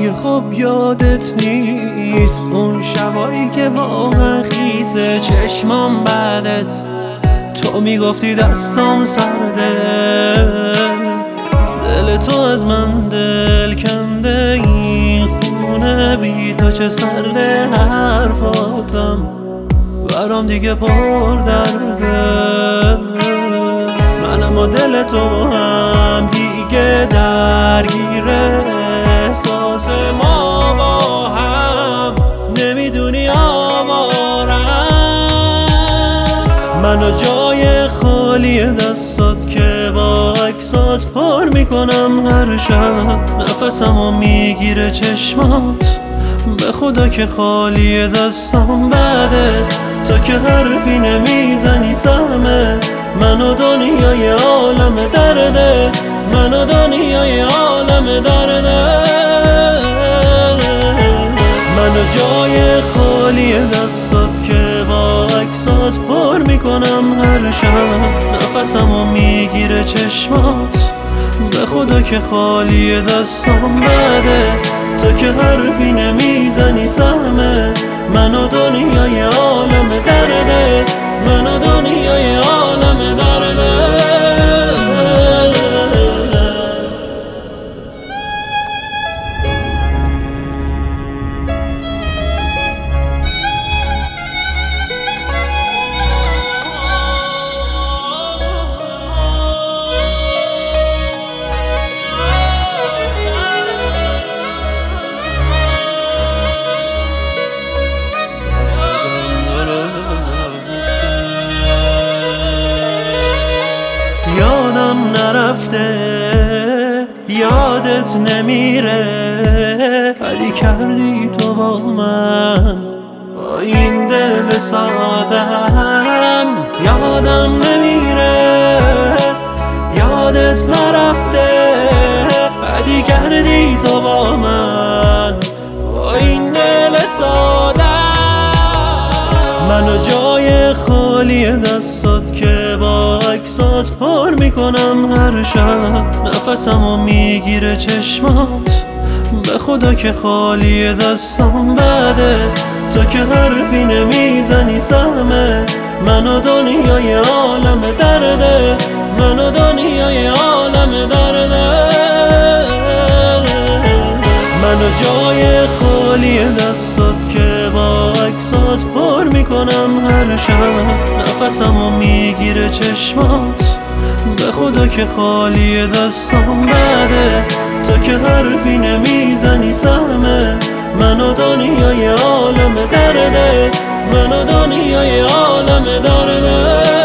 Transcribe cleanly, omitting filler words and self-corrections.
دیگه خب یادت نیست اون شبایی که واقعا خیزه چشمام بعدت تو میگفتی دستام سرده، دل تو از من دل کنده، این خونه بی تو چه سرده، حرفاتم برام دیگه پر درده، منم و دل تو هم دیگه درگیره، احساس ما با هم نمیدونی آوارم، منو جای خالی دستات که با عکسات پر میکنم هر شب، نفسمو میگیره چشمات، به خدا که خالی دستام بده، تا که حرفی نمیزنی سهمه، منو دنیای عالم درده، منو دنیای عالم درده، منو جای خالی دستات که با عکسات پر میکنم هر شب، نفسمو میگیره چشمات، به خدا که خالی دستام بده، تا که حرفی نمیزنی سهمه، منو دنیای عالم درده، منو دنیای عالم درده. یادم نرفته یادت نمیره، علی کردی تو با من با این دل سادم، یادم نمیره یادت نرفته، علی کردی تو با من با این دل سادم، منو جای خالی دستات که با عکسات پر میکنم هر شب، نفسمو میگیره چشمات، به خدا که خالی دستام بده، تا که حرفی نمیزنی سهمه، منو دنیای عالم درده، منو دنیای عالم درده، منو جای خالی دستات که با عکسات پر میکنم هر شب، نفسمو میگیره چشمات، به خدا که خالی دستام بده، تا که حرفی نمیزنی سهمه، منو دنیای عالم درده، منو دنیای عالم درده.